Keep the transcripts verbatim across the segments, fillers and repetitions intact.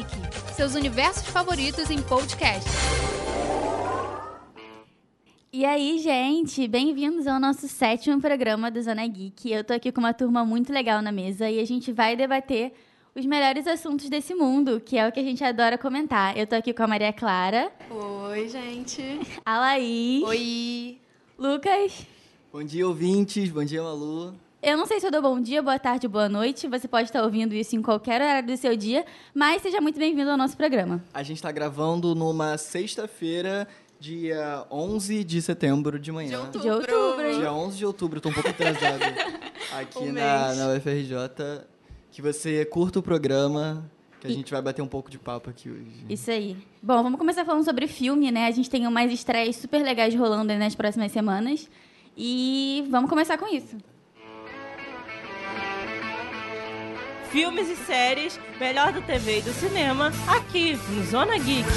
Geek, seus universos favoritos em podcast. E aí, gente, bem-vindos ao nosso sétimo programa do Zona Geek. Eu tô aqui com uma turma muito legal na mesa e a gente vai debater os melhores assuntos desse mundo, que é o que a gente adora comentar. Eu tô aqui com a Maria Clara. Oi, gente. A Laís. Oi. Lucas. Bom dia, ouvintes. Bom dia, Malu. Eu não sei se eu dou bom dia, boa tarde, boa noite. Você pode estar ouvindo isso em qualquer horário do seu dia, mas seja muito bem-vindo ao nosso programa. A gente está gravando numa sexta-feira, dia onze de setembro de manhã. De outubro. De outubro, hein? Dia onze de outubro. Estou um pouco atrasado aqui Um na, mês. na U F R J. Que você curta o programa, que a gente vai bater um pouco de papo aqui hoje. Isso aí. Bom, vamos começar falando sobre filme, né? A gente tem umas estreias super legais rolando aí nas próximas semanas. E vamos começar com isso. Filmes e séries, melhor da T V e do cinema, aqui no Zona Geek.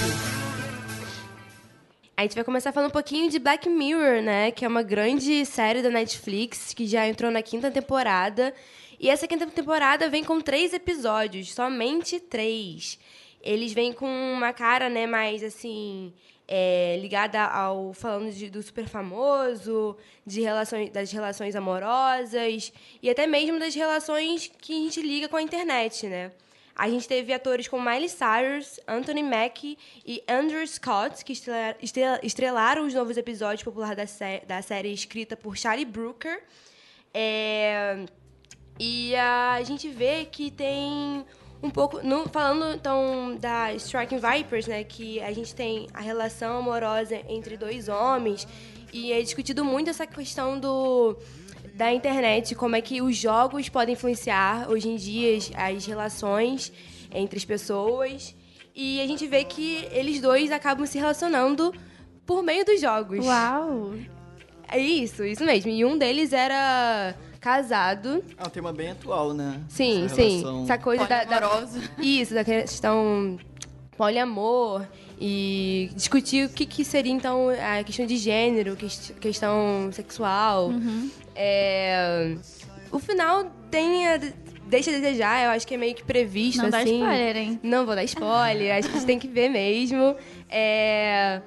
A gente vai começar falando um pouquinho de Black Mirror, né? Que é uma grande série da Netflix, que já entrou na quinta temporada. E essa quinta temporada vem com três episódios, somente três. Eles vêm com uma cara, né, mais assim... É, ligada ao falando de, do super famoso, de relações, das relações amorosas e até mesmo das relações que a gente liga com a internet, né? A gente teve atores como Miley Cyrus, Anthony Mackie e Andrew Scott, que estrela, estrela, estrelaram os novos episódios populares da, sé, da série escrita por Charlie Brooker. É, e a gente vê que tem... Um pouco, no, falando então da Striking Vipers, né, que a gente tem a relação amorosa entre dois homens e é discutido muito essa questão do, da internet, como é que os jogos podem influenciar hoje em dia as, as relações entre as pessoas e a gente vê que eles dois acabam se relacionando por meio dos jogos. Uau! É isso, isso mesmo. E um deles era... casado. É um tema bem atual, né? Sim, Essa sim. relação... Essa coisa da, da... Poliamorosa. Isso, da questão poliamor e discutir o que, que seria, então, a questão de gênero, quest- questão sexual. Uhum. É... O final tem a... deixa a desejar, eu acho que é meio que previsto, Não dá assim. spoiler, hein? Não vou dar spoiler, acho que a gente tem que ver mesmo. É...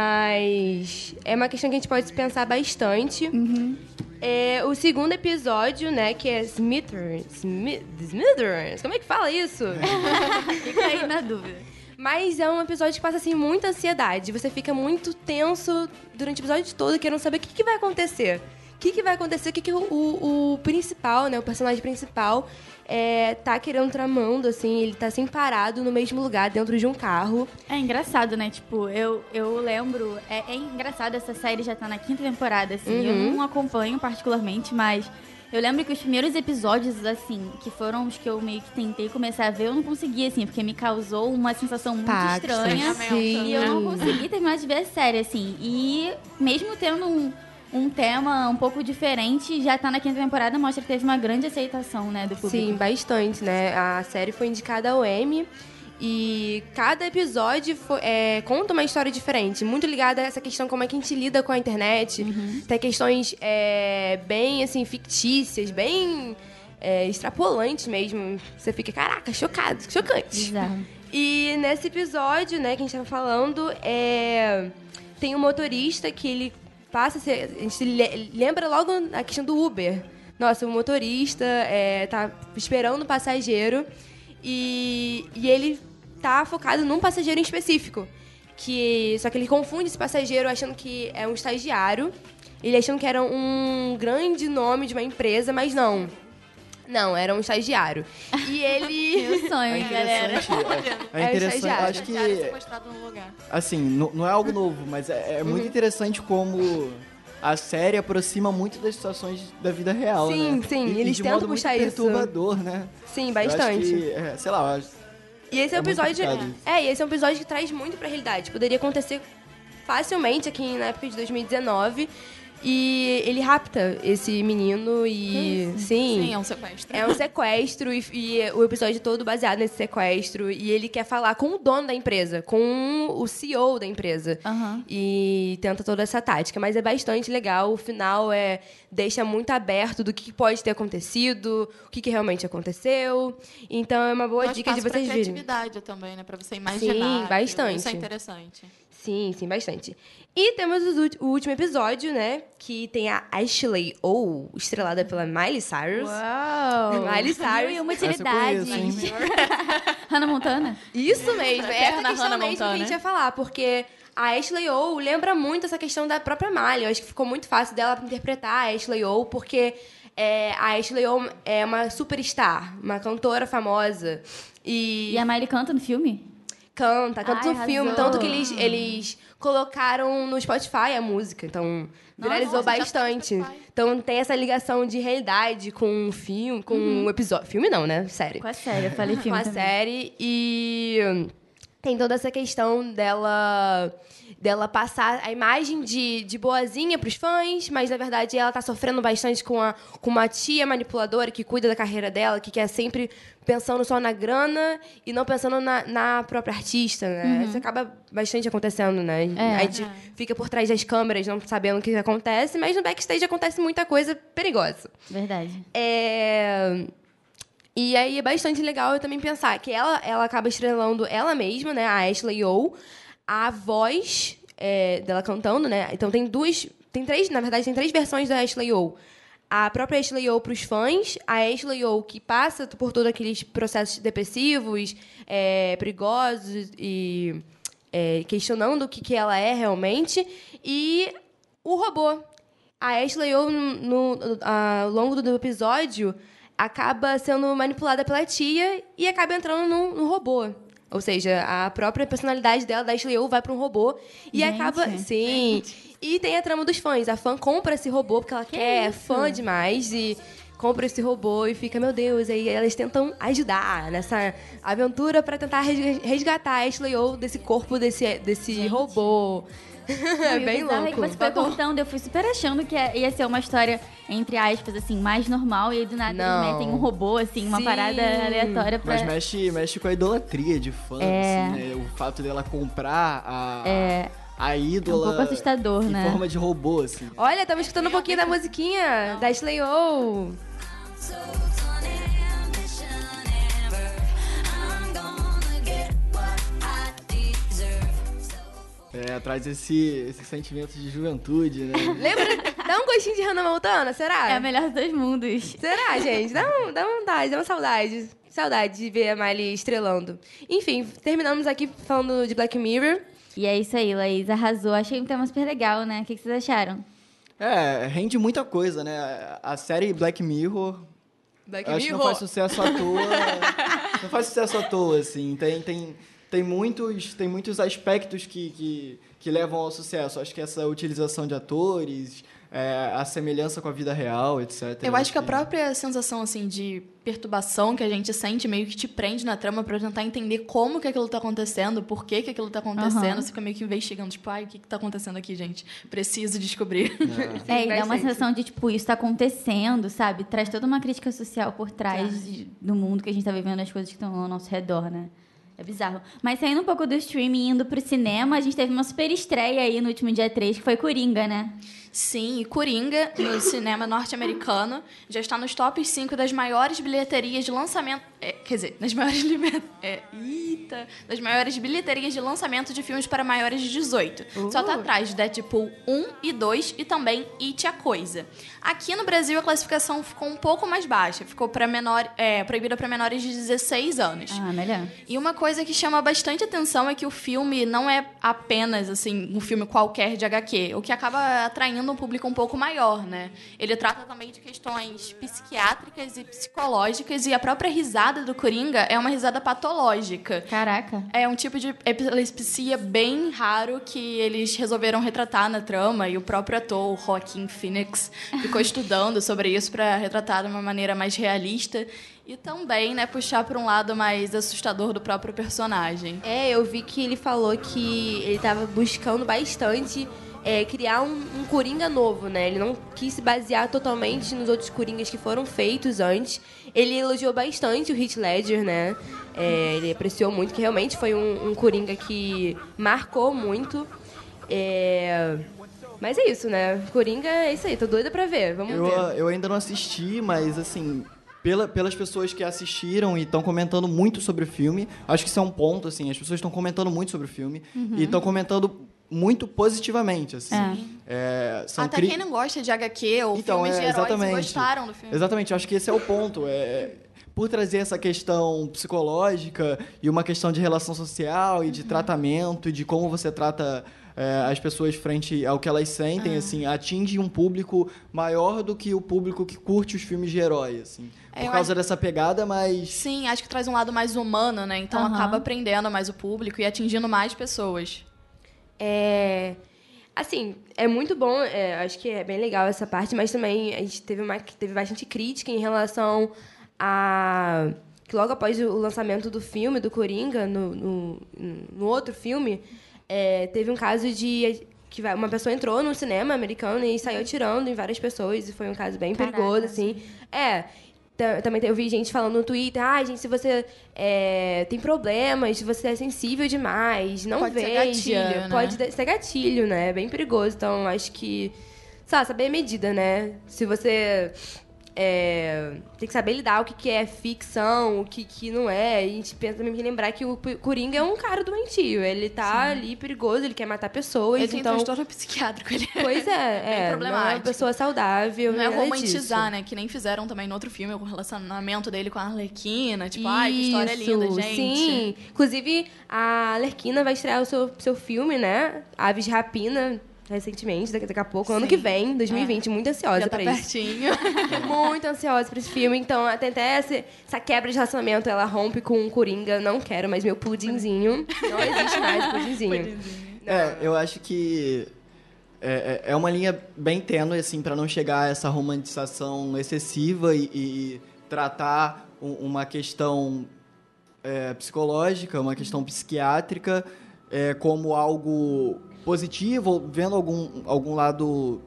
Mas é uma questão que a gente pode pensar bastante. Uhum. É, o segundo episódio, né, que é Smithers. Smith, Smithers? Como é que fala isso? Fica aí na dúvida. Mas é um episódio que passa, assim, muita ansiedade. Você fica muito tenso durante o episódio todo, querendo saber o que, que vai acontecer. O que, que vai acontecer, o que, que o, o, o principal, né, o personagem principal, é, tá querendo tramando, assim, ele tá, assim, parado no mesmo lugar, dentro de um carro. É engraçado, né? Tipo, eu, eu lembro... É, é engraçado, essa série já tá na quinta temporada, assim. Eu Uhum. não acompanho particularmente, mas... Eu lembro que os primeiros episódios, assim, que foram os que eu meio que tentei começar a ver, eu não consegui, assim, porque me causou uma sensação muito Tá, estranha. sim. E eu não consegui terminar de ver a série, assim. E mesmo tendo um... Um tema um pouco diferente, já tá na quinta temporada, mostra que teve uma grande aceitação, né, do público. Sim, bastante, né? A série foi indicada ao Emmy e cada episódio foi- é, conta uma história diferente, muito ligada a essa questão como é que a gente lida com a internet. Tem questões é, bem, assim, fictícias, bem é, extrapolantes mesmo. Você fica, caraca, chocado, chocante. Bizarro. E nesse episódio, né, que a gente tava falando, é, tem um motorista que ele passa a ser... A gente le- lembra logo a questão do Uber. Nossa, o motorista é, tá esperando o passageiro e, e ele tá focado num passageiro em específico. Que, só que ele confunde esse passageiro achando que é um estagiário. Ele achando que era um grande nome de uma empresa, mas não. Não, era um estagiário. E ele... Meu sonho, hein, galera? interessante, é, é É o interessante, estagiário. acho que, Estagiário sequestrado no lugar. assim, não, não é algo novo, mas é, é muito interessante como a série aproxima muito das situações da vida real, Sim, né? sim, e, e eles de tentam modo muito puxar isso. perturbador, né? Sim, Eu acho bastante. que, é, sei lá, eu acho- E esse é um É muito episódio. complicado. É, e esse é um episódio que traz muito pra realidade. Poderia acontecer facilmente aqui na época de dois mil e dezenove. E ele rapta esse menino e... Sim, Sim, é um sequestro. é um sequestro e, e o episódio é todo baseado nesse sequestro. E ele quer falar com o dono da empresa, com o C E O da empresa. Aham. E tenta toda essa tática. Mas é bastante legal. O final é, deixa muito aberto do que pode ter acontecido, o que, que realmente aconteceu. Então é uma boa Dá dica de espaço pra vocês virem. criatividade também, né? Pra você imaginar. Sim, aquilo. bastante. Isso é interessante. Sim, sim, bastante. E temos os ult- o último episódio, né? Que tem a Ashley O, estrelada pela Miley Cyrus. Uau! Miley Cyrus. E uma Essa eu utilidade. conheço, hein? Hannah Montana? Isso mesmo, é essa Eterna questão Hannah mesmo que a Montana. gente ia falar, porque a Ashley O lembra muito essa questão da própria Miley. Eu acho que ficou muito fácil dela interpretar a Ashley O, porque é, a Ashley O é uma superstar, uma cantora famosa. E, E a Miley canta no filme? canta, canta Ai, no filme. arrasou. Tanto que eles, eles colocaram no Spotify a música, então viralizou Nossa, já tá no bastante. Spotify. Então tem essa ligação de realidade com o filme, com o episódio. Filme não, né? Série. Com a série, eu falei Com filme a também. série e tem toda essa questão dela dela passar a imagem de, de boazinha pros fãs, mas na verdade ela tá sofrendo bastante com, a, com uma tia manipuladora que cuida da carreira dela, que quer sempre pensando só na grana e não pensando na, na própria artista, né? Isso acaba bastante acontecendo, né? É. A gente fica por trás das câmeras não sabendo o que acontece, mas no backstage acontece muita coisa perigosa. Verdade. É... E aí é bastante legal eu também pensar que ela, ela acaba estrelando ela mesma, né? A Ashley O, a voz é, dela cantando, né? Então tem duas... Tem três, na verdade, tem três versões da Ashley O. A própria Ashley O para os fãs, a Ashley O que passa por todos aqueles processos depressivos, é, perigosos e é, questionando o que, que ela é realmente, e o robô. A Ashley O, no, no, a- ao longo do episódio, acaba sendo manipulada pela tia e acaba entrando no, no robô. Ou seja, a própria personalidade dela, da Ashley O, vai para um robô e Gente. acaba... Sim. E tem a trama dos fãs. A fã compra esse robô porque ela quer, é isso? fã demais e compra esse robô e fica, meu Deus, aí elas tentam ajudar nessa aventura para tentar resga- resgatar a Ashley O desse corpo desse, desse robô. É E o bem bizarro louco. É que você foi contando, eu fui super achando que ia ser uma história, entre aspas, assim, mais normal. E aí, do nada, Não. eles metem um robô, assim, uma Sim. parada aleatória pra... Mas mexe, mexe com a idolatria de fã, É. assim, né? O fato dela comprar a, É. a ídola É um pouco assustador, em né? forma de robô, assim. Olha, estamos escutando um pouquinho da musiquinha da Ashley O. É, traz esse, esse sentimento de juventude, né? Lembra? Dá um gostinho de Hannah Montana, será? É a melhor dos dois mundos. Será, gente? Dá, um, dá vontade, dá uma saudade. Saudade de ver a Miley estrelando. Enfim, terminamos aqui falando de Black Mirror. E é isso aí, Laís, arrasou. Achei um tema super legal, né? O que que vocês acharam? É, rende muita coisa, né? A série Black Mirror, Black eu acho que não faz sucesso à toa. Não faz sucesso à toa, assim. Tem, tem, tem, muitos, tem muitos aspectos que, que, que levam ao sucesso. Acho que essa utilização de atores, é, a semelhança com a vida real, etcétera. Eu acho que a própria sensação, assim, de perturbação que a gente sente meio que te prende na trama pra tentar entender como que aquilo tá acontecendo, por que que aquilo tá acontecendo. Aham. Você fica meio que investigando, tipo, ai, o que que tá acontecendo aqui, gente? Preciso descobrir. É, e dá uma bastante. sensação de, tipo, isso tá acontecendo, sabe? Traz toda uma crítica social por trás de- do mundo que a gente tá vivendo, as coisas que estão ao nosso redor, né? É bizarro. Mas saindo um pouco do streaming e indo pro cinema, a gente teve uma super estreia aí no último dia três, que foi Coringa, né? Sim, e Coringa, no cinema norte-americano, já está nos top cinco das maiores bilheterias de lançamento... é, quer dizer, das maiores... liber- É, eita! Das maiores bilheterias de lançamento de filmes para maiores de dezoito. Só tá atrás de Deadpool um e dois e também It a Coisa. Aqui no Brasil, a classificação ficou um pouco mais baixa. Ficou para menor, é, proibida para menores de dezesseis anos. Ah, melhor. E uma coisa que chama bastante atenção é que o filme não é apenas, assim, um filme qualquer de agá quê, o que acaba atraindo um público um pouco maior, né? Ele trata também de questões psiquiátricas e psicológicas, e a própria risada do Coringa é uma risada patológica. Caraca. É um tipo de epilepsia bem raro que eles resolveram retratar na trama, e o próprio ator, o Joaquin Phoenix, ficou estudando sobre isso para retratar de uma maneira mais realista e também, né, puxar para um lado mais assustador do próprio personagem. É, eu vi que ele falou que ele tava buscando bastante é, criar um, um Coringa novo, né? Ele não quis se basear totalmente nos outros Coringas que foram feitos antes. Ele elogiou bastante o Heath Ledger, né? É, ele apreciou muito, que realmente foi um, um Coringa que marcou muito. É... Mas é isso, né? Coringa é isso aí, tô doida pra ver, vamos eu, ver. Eu ainda não assisti, mas assim, pela, pelas pessoas que assistiram e estão comentando muito sobre o filme, acho que isso é um ponto, assim, as pessoas estão comentando muito sobre o filme uhum. e estão comentando muito positivamente, assim. É. É, são Até cri... quem não gosta de H Q ou então, filmes é, de heróis exatamente, gostaram do filme. Exatamente, eu acho que esse é o ponto. É, por trazer essa questão psicológica e uma questão de relação social e de uhum. tratamento e de como você trata é, as pessoas frente ao que elas sentem, ah. assim, atinge um público maior do que o público que curte os filmes de herói, assim. Por é, causa acho... dessa pegada, mas... Sim, acho que traz um lado mais humano, né? Então uhum. acaba prendendo mais o público e atingindo mais pessoas. É... Assim, é muito bom, é, acho que é bem legal essa parte, mas também a gente teve, uma, teve bastante crítica em relação a... que logo após o lançamento do filme, do Coringa, no, no, no outro filme, é, teve um caso de... que uma pessoa entrou no cinema americano e saiu atirando em várias pessoas, e foi um caso bem Caraca, perigoso, assim. É... Também eu vi gente falando no Twitter, ah, gente, se você é, tem problemas, se você é sensível demais, não pode veja. Pode ser gatilho, né? Pode ser gatilho, né? É bem perigoso. Então, acho que, sabe, saber a medida, né? Se você é, tem que saber lidar o que, que é ficção, o que, que não é. E a gente pensa também que lembrar que o Coringa é um cara doentio. Ele tá Sim. ali perigoso, ele quer matar pessoas. Ele então... tem transtorno psiquiátrico. Ele Pois é, é. problemático. Não é uma pessoa saudável. Não é romantizar, disso. né? Que nem fizeram também no outro filme, o relacionamento dele com a Arlequina. Tipo, Isso, ai, que história linda, gente. Sim. Inclusive, a Arlequina vai estrear o seu, seu filme, né? Aves de Rapina. Recentemente, daqui, daqui a pouco, Sim. ano que vem, dois mil e vinte, é. muito ansiosa Já pra tá isso. pertinho. Muito ansiosa pra esse filme. Então, até, até essa, essa quebra de relacionamento, ela rompe com um Coringa. Não quero mais meu pudinzinho. Não existe mais o pudinzinho. pudinzinho. É, eu acho que é, é uma linha bem tênue, assim, pra não chegar a essa romantização excessiva e, e tratar um, uma questão é, psicológica, uma questão psiquiátrica, é, como algo positivo, vendo algum, algum lado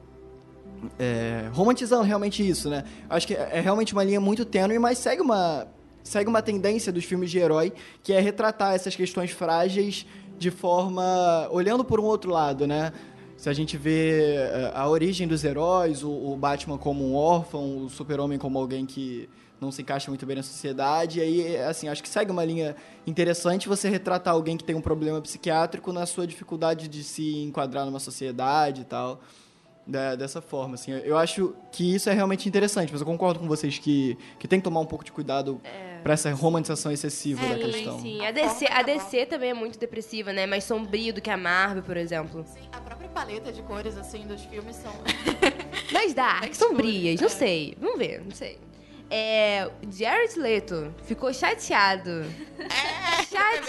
é, romantizando realmente isso, né? Acho que é realmente uma linha muito tênue, mas segue uma, segue uma tendência dos filmes de herói, que é retratar essas questões frágeis de forma... olhando por um outro lado, né? Se a gente vê a origem dos heróis, o, o Batman como um órfão, o Super-Homem como alguém que não se encaixa muito bem na sociedade. E aí, assim, acho que segue uma linha interessante você retratar alguém que tem um problema psiquiátrico na sua dificuldade de se enquadrar numa sociedade e tal, da, dessa forma, assim. Eu acho que isso é realmente interessante, mas eu concordo com vocês que, que tem que tomar um pouco de cuidado é, para essa romantização excessiva é, da questão. Sim, a D C, a D C também é muito depressiva, né? Mais sombrio do que a Marvel, por exemplo. Sim, a própria paleta de cores, assim, dos filmes são... Mais dark, sombrias, não sei. Vamos ver, não sei. É, Jared Leto ficou chateado. É,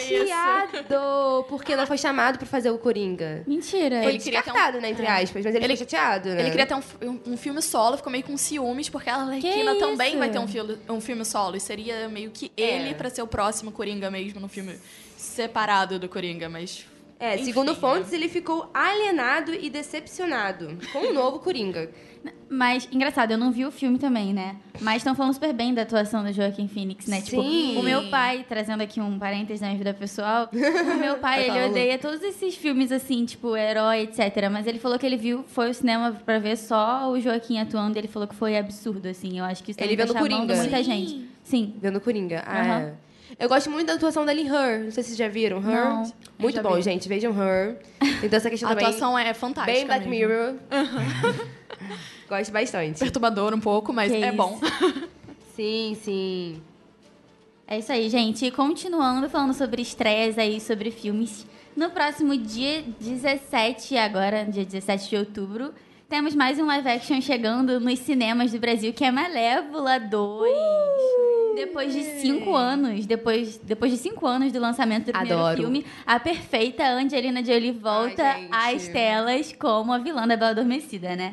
chateado! Porque não foi chamado pra fazer o Coringa. Mentira. Foi ele descartado, um... né, entre aspas, mas ele, ele ficou chateado, né? Ele queria ter um, um filme solo, ficou meio com ciúmes, porque a Arlequina também vai ter um filme, um filme solo. E seria meio que ele é. pra ser o próximo Coringa mesmo, no filme separado do Coringa, mas... É, enfim, segundo fontes, né? Ele ficou alienado e decepcionado com o novo Coringa. Mas, engraçado, eu não vi o filme também, né? Mas estão falando super bem da atuação do Joaquin Phoenix, né? Sim. Tipo, o meu pai, trazendo aqui um parênteses na minha vida pessoal, o meu pai, ele odeia todos esses filmes, assim, tipo, herói, etcétera. Mas ele falou que ele viu, foi ao cinema pra ver só o Joaquin atuando e ele falou que foi absurdo, assim. Eu acho que isso ele vendo Coringa. muita Sim. gente. Sim. Vendo Coringa. Ah, uhum. é. Eu gosto muito da atuação dela em Her. Não sei se vocês já viram. Her. Não, muito bom, vi. gente. Vejam Her. Então, essa questão a também... A atuação é fantástica Bem Black mesmo. Mirror. Uhum. Gosto bastante. Perturbador um pouco, mas que é isso? bom. Sim, sim. É isso aí, gente. E continuando falando sobre estreias aí, sobre filmes. No próximo dia dezessete, agora, dia dezessete de outubro, temos mais um live action chegando nos cinemas do Brasil, que é Malévola dois. Uh! Depois de cinco anos, depois, depois de cinco anos do lançamento do primeiro Adoro. filme, a perfeita Angelina Jolie volta Ai, às telas como a vilã da Bela Adormecida, né?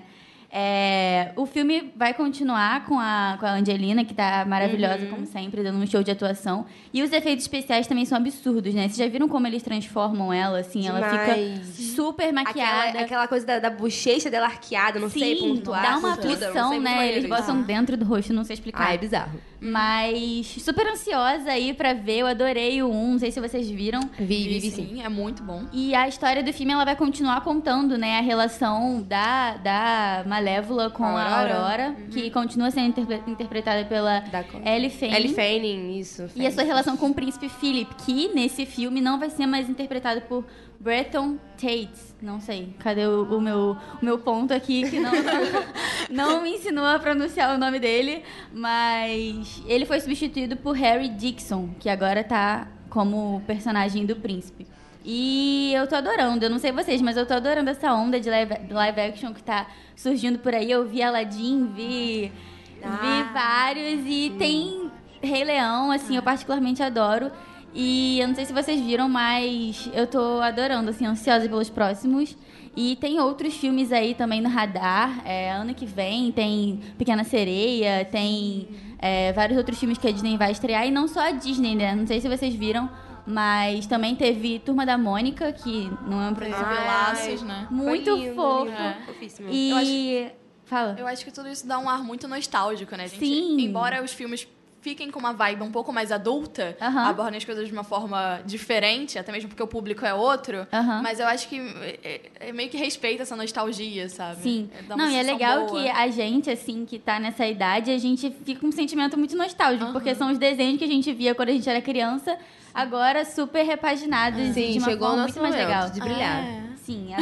É, o filme vai continuar com a, com a Angelina, que tá maravilhosa, como sempre, dando um show de atuação. E os efeitos especiais também são absurdos, né? Vocês já viram como eles transformam ela, assim? Ela fica Demais. super maquiada. Aquela, aquela coisa da, da bochecha dela arqueada, não sei, Sim, pontuar. dá uma tudo, não sei, aflição, muito né? maneiro Eles isso. botam dentro do rosto, não sei explicar. Ah, é bizarro. Mas super ansiosa aí pra ver. Eu adorei o um, não sei se vocês viram. Vi, vi, vi sim. Sim, é muito bom. E a história do filme ela vai continuar contando, né, a relação da, da Malévola com a Aurora. Aurora, que continua sendo interpre- interpretada pela Da co- Ellie Fanning. Ellie Fanning, isso. E a sua relação com o príncipe Philip, que nesse filme não vai ser mais interpretado por Breton Tate. Não sei, cadê o, o meu, o meu ponto aqui que não, não me ensinou a pronunciar o nome dele, mas ele foi substituído por Harry Dixon, que agora tá como personagem do príncipe. E eu tô adorando, eu não sei vocês, mas eu tô adorando essa onda de live, live action que tá surgindo por aí. Eu vi Aladdin, vi, Ah, vi vários e tem Rei Leão, assim, eu particularmente adoro. E eu não sei se vocês viram, mas eu tô adorando, assim, ansiosa pelos próximos. E tem outros filmes aí também no radar. É, ano que vem tem Pequena Sereia, tem é, vários outros filmes que a Disney vai estrear. E não só a Disney, né? Não sei se vocês viram, mas também teve Turma da Mônica, que não é um produto Ai, Laços, né? muito Foi lindo, fofo. lindo, É. fofíssimo. E... Fala. Eu acho que tudo isso dá um ar muito nostálgico, né, gente? Sim. Embora os filmes fiquem com uma vibe um pouco mais adulta, Aham. abordem as coisas de uma forma diferente, até mesmo porque o público é outro, Aham. mas eu acho que é, é meio que respeita essa nostalgia, sabe? Sim. É, dá uma Não, e é sensação legal boa. que a gente, assim, que tá nessa idade, a gente fica com um sentimento muito nostálgico, Aham. porque são os desenhos que a gente via quando a gente era criança, agora super repaginados Sim, de uma chegou o forma nosso muito mais momento legal. de brilhar. É. Sim, a-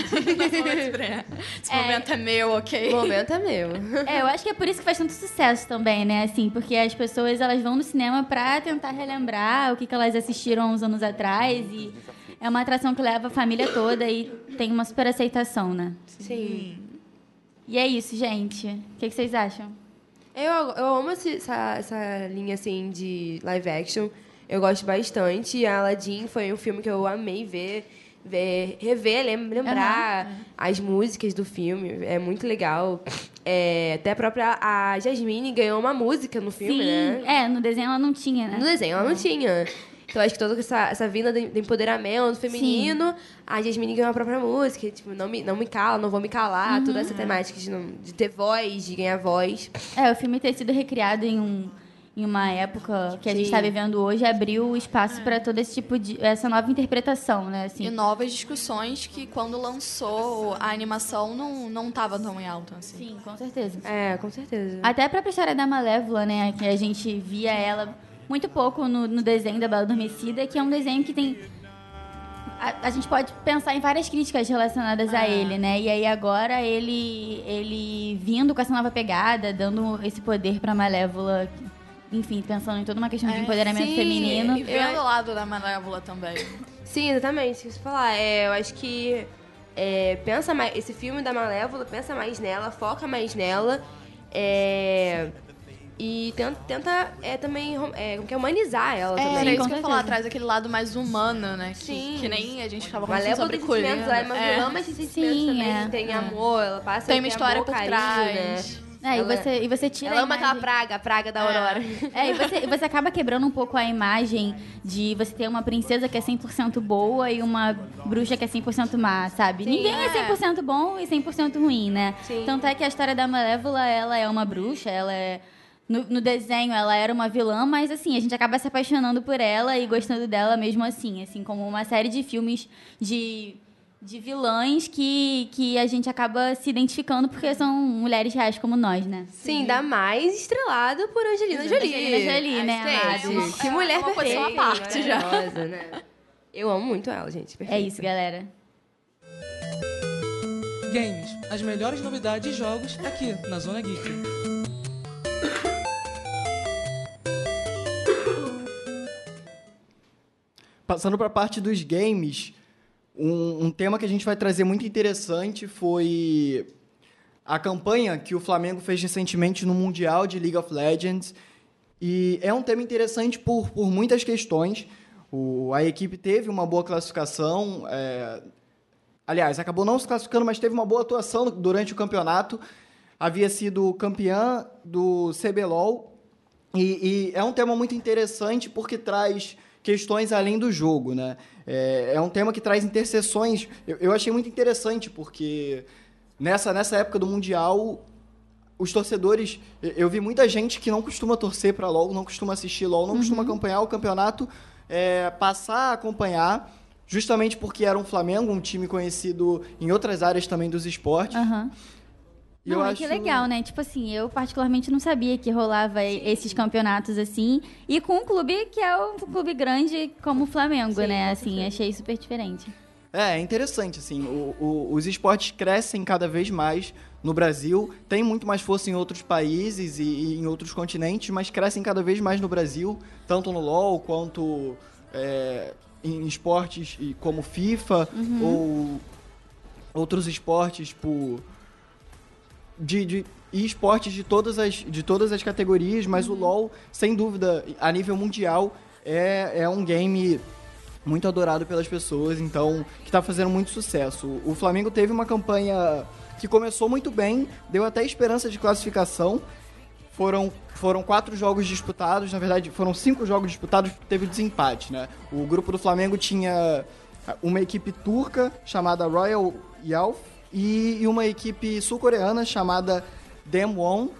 Esse momento é meu, ok? O momento é meu. é, eu acho que é por isso que faz tanto sucesso também, né? Assim, porque as pessoas elas vão no cinema pra tentar relembrar o que, que elas assistiram uns anos atrás e é uma atração que leva a família toda e tem uma super aceitação, né? Sim. E é isso, gente. O que, que vocês acham? Eu, eu amo esse- essa, essa linha, assim, de live action. Eu gosto bastante. A Aladdin foi um filme que eu amei ver. ver rever, lem- lembrar as músicas do filme. É muito legal. É, até a própria a Jasmine ganhou uma música no filme, Sim, né? é, no desenho ela não tinha, né? No desenho ela não tinha. Então, acho que toda essa, essa vinda de, de empoderamento feminino, a Jasmine ganhou a própria música. Tipo, não me, não me cala, não vou me calar. Toda essa temática de, não, de ter voz, de ganhar voz. É, o filme ter sido recriado em, um, em uma época que a gente Sim. está vivendo hoje abriu espaço para todo esse tipo de... essa nova interpretação, né? E Assim. novas discussões que, quando lançou a animação, não, não tava tão em alta, assim. Sim, com certeza. É, com certeza. Até a própria história da Malévola, né? Que a gente via ela muito pouco no, no desenho da Bela Adormecida, que é um desenho que tem... A, a gente pode pensar em várias críticas relacionadas a ele, né? E aí agora ele, ele vindo com essa nova pegada, dando esse poder pra Malévola, enfim, pensando em toda uma questão de É, empoderamento sim, feminino. E vendo o lado da Malévola também. Sim, exatamente. Isso que você falar. É, eu acho que é, pensa mais. Esse filme da Malévola, pensa mais nela, foca mais nela. É, e tenta, tenta é, também é, como que é, humanizar ela É, também. era Sim, isso com que eu ia falar, certeza. traz aquele lado mais humano, né? Que, Sim. que nem a gente tava conversando Malévola sobre tem sentimentos, ela é uma Colina. vilã, mas tem sentimentos Sim, também. é. Tem amor, ela passa Tem uma tem história amor, por carinho, trás. né? É, e Ela- você, e você tira Ela a ama aquela imagem... praga, a praga da Aurora. É, e você, e você acaba quebrando um pouco a imagem de você ter uma princesa que é cem por cento boa e uma bruxa que é cem por cento má, sabe? Sim, Ninguém é é. cem por cento bom e cem por cento ruim, né? Sim. Tanto é que a história da Malévola, ela é uma bruxa, ela é... No, no desenho, ela era uma vilã, mas assim, a gente acaba se apaixonando por ela e gostando dela mesmo assim. Assim, como uma série de filmes de... de vilãs que, que a gente acaba se identificando porque são mulheres reais como nós, né? Sim, ainda mais estrelado por Angelina Jolie. Angelina Jolie, né, Gente, amada? É uma- que mulher é uma perfeita. pessoa à parte já. maravilhosa, né? Eu amo muito ela, gente. Perfeita. É isso, galera. Games, as melhores novidades de jogos aqui na Zona Geek. Passando para a parte dos games, um, um tema que a gente vai trazer muito interessante foi a campanha que o Flamengo fez recentemente no Mundial de League of Legends. E é um tema interessante por, por muitas questões. O, a equipe teve uma boa classificação. É, aliás, acabou não se classificando, mas teve uma boa atuação durante o campeonato. havia sido campeã do C B L O L, e, e é um tema muito interessante porque traz questões além do jogo, né? É, é um tema que traz interseções. Eu, eu achei muito interessante porque nessa, nessa época do Mundial, os torcedores... Eu vi muita gente que não costuma torcer para LoL, não costuma assistir LoL, não uhum. costuma acompanhar o campeonato, é, passar a acompanhar, justamente porque era um Flamengo, um time conhecido em outras áreas também dos esportes. Uhum. E não, eu é acho... que legal, né? Tipo assim, eu particularmente não sabia que rolava Sim. esses campeonatos assim. E com um clube que é um clube grande como o Flamengo, Sim, né? Assim, achei super diferente. É, é interessante, assim. O, o, os esportes crescem cada vez mais no Brasil. Tem muito mais força em outros países e, e em outros continentes, mas crescem cada vez mais no Brasil, tanto no LoL quanto é, em esportes como FIFA uhum. ou outros esportes, tipo... De, de, e esportes de todas as, de todas as categorias, mas uhum. o LoL, sem dúvida, a nível mundial, é, é um game muito adorado pelas pessoas, então, que está fazendo muito sucesso. O Flamengo teve uma campanha que começou muito bem, deu até esperança de classificação. Foram, foram quatro jogos disputados, na verdade, foram cinco jogos disputados, teve desempate, né? O grupo do Flamengo tinha uma equipe turca chamada Royal Yalf, e uma equipe sul-coreana chamada Damwon.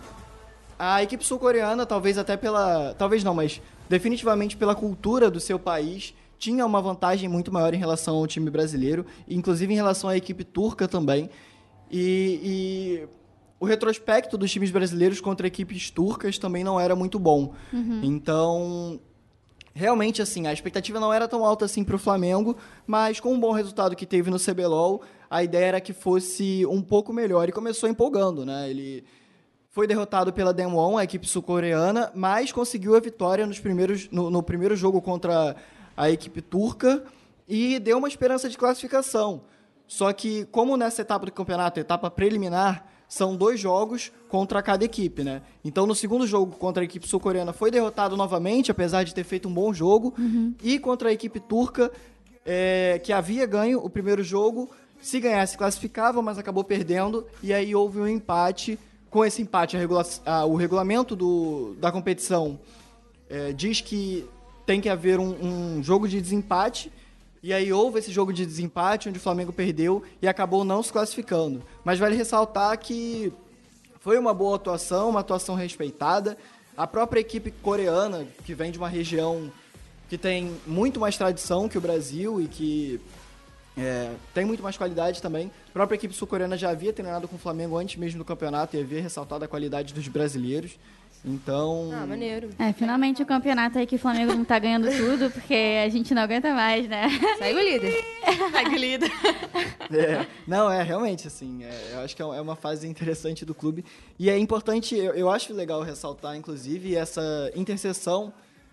A equipe sul-coreana, talvez até pela... Talvez não, mas definitivamente pela cultura do seu país, tinha uma vantagem muito maior em relação ao time brasileiro, inclusive em relação à equipe turca também. E, e o retrospecto dos times brasileiros contra equipes turcas também não era muito bom. Uhum. Então... Realmente, assim, a expectativa não era tão alta assim para o Flamengo, mas com um bom resultado que teve no C B L O L, a ideia era que fosse um pouco melhor e começou empolgando, né? Ele foi derrotado pela Damwon, a equipe sul-coreana, mas conseguiu a vitória nos primeiros, no, no primeiro jogo contra a equipe turca e deu uma esperança de classificação. Só que, como nessa etapa do campeonato, etapa preliminar, são dois jogos contra cada equipe, né? Então, no segundo jogo contra a equipe sul-coreana foi derrotado novamente, apesar de ter feito um bom jogo. Uhum. E contra a equipe turca, é, que havia ganho o primeiro jogo, se ganhasse classificava, mas acabou perdendo. E aí houve um empate. Com esse empate, a regula- a, o regulamento do, da competição é, diz que tem que haver um, um jogo de desempate. E aí houve esse jogo de desempate, onde o Flamengo perdeu e acabou não se classificando. Mas vale ressaltar que foi uma boa atuação, uma atuação respeitada. A própria equipe coreana, que vem de uma região que tem muito mais tradição que o Brasil e que é, tem muito mais qualidade também. A própria equipe sul-coreana já havia treinado com o Flamengo antes mesmo do campeonato e havia ressaltado a qualidade dos brasileiros. Então... Ah, maneiro. É, finalmente o campeonato aí que o Flamengo não tá ganhando tudo, porque a gente não aguenta mais, né? Segue o líder. Segue o líder. É, não, é, realmente, assim, é, eu acho que é uma fase interessante do clube. E é importante, eu, eu acho legal ressaltar, inclusive, essa interseção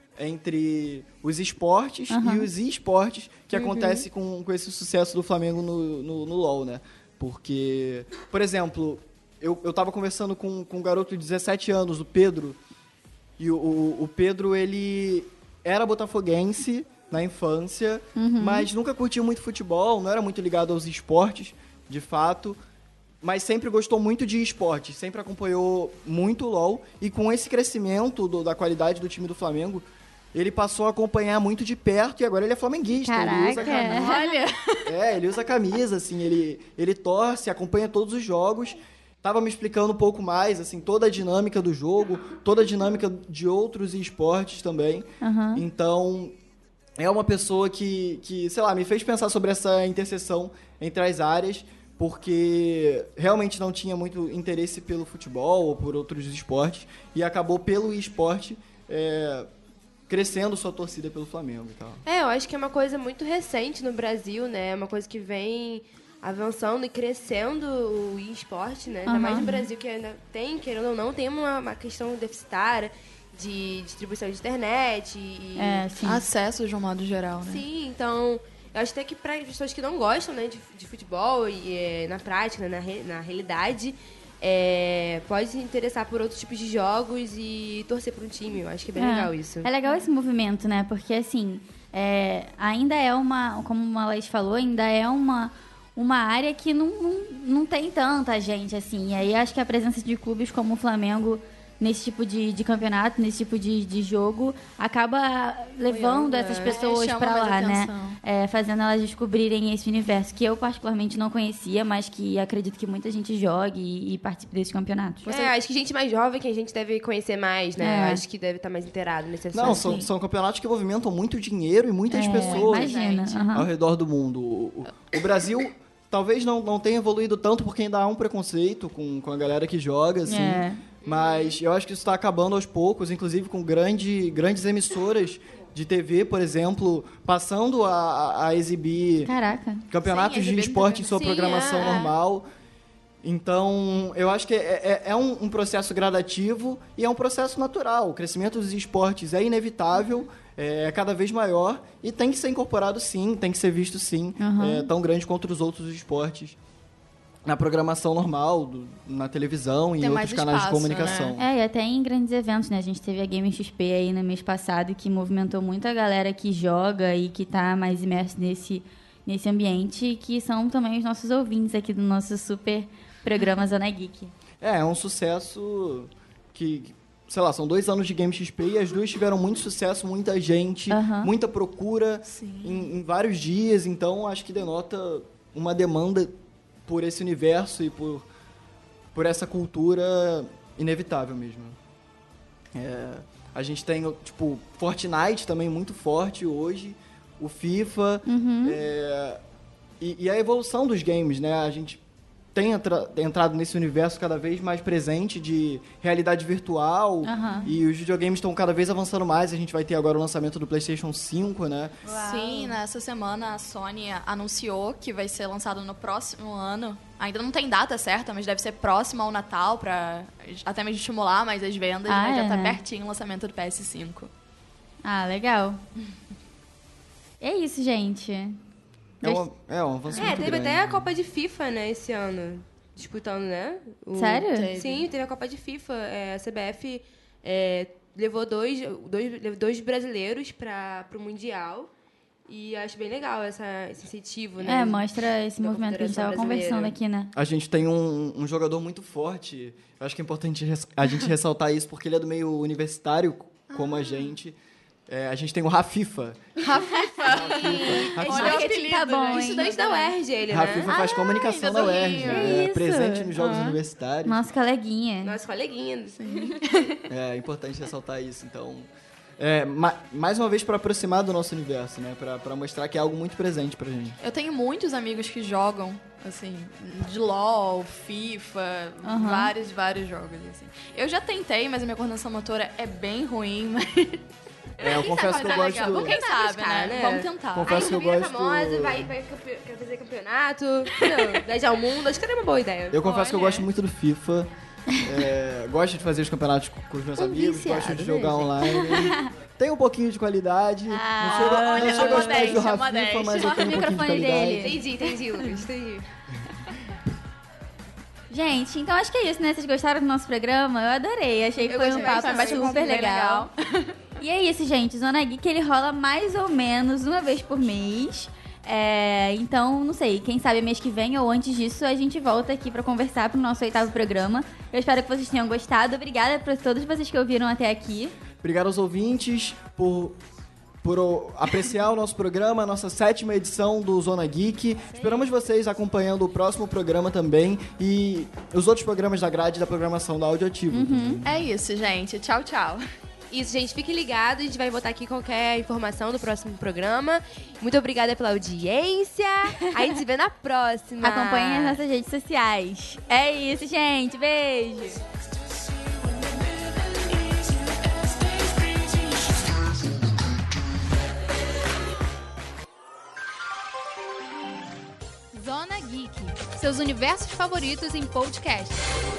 entre os esportes uhum. e os e-esportes que uhum. acontece com, com esse sucesso do Flamengo no, no, no LoL, né? Porque, por exemplo... Eu, eu tava conversando com, com um garoto de dezessete anos, o Pedro, e o, o, o Pedro, ele era botafoguense na infância, uhum. mas nunca curtiu muito futebol, não era muito ligado aos esportes, de fato, mas sempre gostou muito de esportes, sempre acompanhou muito o LoL, e com esse crescimento do, da qualidade do time do Flamengo, ele passou a acompanhar muito de perto e agora ele é flamenguista. Caraca, ele usa camisa. Olha! É, ele usa camisa, assim, ele, ele torce, acompanha todos os jogos. Tava me explicando um pouco mais, assim, toda a dinâmica do jogo, toda a dinâmica de outros esportes também. Uhum. Então, é uma pessoa que, que, sei lá, me fez pensar sobre essa interseção entre as áreas, porque realmente não tinha muito interesse pelo futebol ou por outros esportes, e acabou pelo esporte é, crescendo sua torcida pelo Flamengo e tal. É, eu acho que é uma coisa muito recente no Brasil, né? É uma coisa que vem... avançando e crescendo o esporte, né? Ainda uhum. mais no Brasil, que ainda tem, querendo ou não, tem uma, uma questão deficitária de distribuição de internet e... É, sim. Acesso de um modo geral, né? Sim, então... Eu acho até que para as pessoas que não gostam, né, de, de futebol e é, na prática, na, re, na realidade, é, pode se interessar por outros tipos de jogos e torcer por um time. Eu acho que é bem é. legal isso. É legal esse movimento, né? Porque, assim, é, ainda é uma... Como a Laís falou, ainda é uma... uma área que não, não, não tem tanta gente, assim. E aí acho que a presença de clubes como o Flamengo nesse tipo de, de campeonato, nesse tipo de, de jogo, acaba levando Apoiando, essas é. pessoas É, chama pra mais lá, né? atenção. É, fazendo elas descobrirem esse universo que eu particularmente não conhecia, mas que acredito que muita gente jogue e, e participe desses campeonatos. É, acho que gente mais jovem que a gente deve conhecer mais, né? É. Acho que deve estar mais inteirado nesse assunto. Não, são, são campeonatos que movimentam muito dinheiro e muitas É, pessoas imagina. gente. aham. ao redor do mundo. O, o- o Brasil talvez não, não tenha evoluído tanto porque ainda há um preconceito com, com a galera que joga, assim. É. Mas eu acho que isso está acabando aos poucos, inclusive com grande, grandes emissoras de T V, por exemplo, passando a, a- a exibir Caraca. campeonatos Sim, de exibir esporte em T V. sua Sim, programação é, é. normal. Então, eu acho que é, é- é um, um processo gradativo e é um processo natural. O crescimento dos esportes é inevitável, é cada vez maior e tem que ser incorporado sim, tem que ser visto sim, Uhum. é, tão grande quanto os outros esportes na programação normal, do- na televisão e em Tem outros mais canais de espaço, comunicação. É, e até em grandes eventos, né? A gente teve a Game X P aí no mês passado, que movimentou muita galera que joga e que tá mais imersa nesse, nesse ambiente, que são também os nossos ouvintes aqui do nosso super programa Zona Geek. É, é um sucesso que, sei lá, são dois anos de Game X P e as duas tiveram muito sucesso, muita gente, Aham. muita procura em, em vários dias, então acho que denota uma demanda por esse universo e por, por essa cultura inevitável mesmo. É, a gente tem, tipo, Fortnite também muito forte hoje, o FIFA, é, e, e a evolução dos games, né? A gente tem entra- entrado nesse universo cada vez mais presente de realidade virtual Aham. e os videogames estão cada vez avançando mais. A gente vai ter agora o lançamento do PlayStation cinco, né? Sim, nessa semana a Sony anunciou que vai ser lançado no próximo ano. Ainda não tem data certa, mas deve ser próximo ao Natal, pra até mesmo estimular mais as vendas, Ah, mas já é, tá né? pertinho o lançamento do P S cinco. Ah, legal. É isso, gente. É um, é um avanço É, muito teve grande. até a Copa de FIFA, né, esse ano. Disputando, né? O- Sério? Teve. Sim, teve a Copa de FIFA. É, a C B F é, levou dois, dois, levou dois brasileiros para o Mundial. E acho bem legal essa, esse incentivo, né? É, mostra esse da movimento que a gente Confederação tava conversando Brasileira. aqui, né? A gente tem um, um jogador muito forte. Eu acho que é importante res- a gente ressaltar isso, porque ele é do meio universitário, como a gente. É, a gente tem o Rafifa. Rafifa! Esse Olha o marketing apelido, tá bom, gente. hein? Estudante da U E R J, ele, né? Rafifa faz comunicação ainda na do U E R J, Rio. é Isso. presente nos Jogos Ah. Universitários. Nosso coleguinha. Nosso coleguinha. É importante ressaltar isso. Então, é, ma- mais uma vez para aproximar do nosso universo, né? Para mostrar que é algo muito presente pra gente. Eu tenho muitos amigos que jogam, assim, de LOL, FIFA, Aham. vários, vários jogos, assim. Eu já tentei, mas a minha coordenação motora é bem ruim, mas... É, eu confesso que eu Mas é gosto legal. do... Quem sabe, buscar, né? né? Vamos tentar. Confesso Aí que eu vira gosto- famosa, vai, vai campe- quer fazer campeonato, não, viajar ao mundo. Acho que era uma boa ideia. Eu confesso que eu Olha. gosto muito do FIFA. É, gosto de fazer os campeonatos com com os meus Um amigos, viciado, gosto de né, jogar gente? online. Tem um pouquinho de qualidade. não chega, não olha, chega aos pés do modéstia, Rafifa, modéstia. mas eu Coloca tenho o um pouquinho de microfone qualidade. dele. Entendi, entendi, Lucas, entendi. Gente, então acho que é isso, né? Vocês gostaram do nosso programa? Eu adorei. Achei que Eu foi um gostei papo bastante, super foi bem legal. E é isso, gente. Zona Geek, ele rola mais ou menos uma vez por mês. É, então, não sei, quem sabe mês que vem ou antes disso a gente volta aqui pra conversar pro nosso oitavo programa. Eu espero que vocês tenham gostado. Obrigada pra todos vocês que ouviram até aqui. Obrigado aos ouvintes por, por o- apreciar o nosso programa, a nossa sétima edição do Zona Geek. Esperamos vocês acompanhando o próximo programa também e os outros programas da grade da programação da Audioativo. Uhum. É isso, gente. Tchau, tchau. Isso, gente, fiquem ligados. A gente vai botar aqui qualquer informação do próximo programa. Muito obrigada pela audiência. A gente se vê na próxima. Acompanhem as nossas redes sociais. É isso, gente. Beijo. Zona Geek, seus universos favoritos em podcast.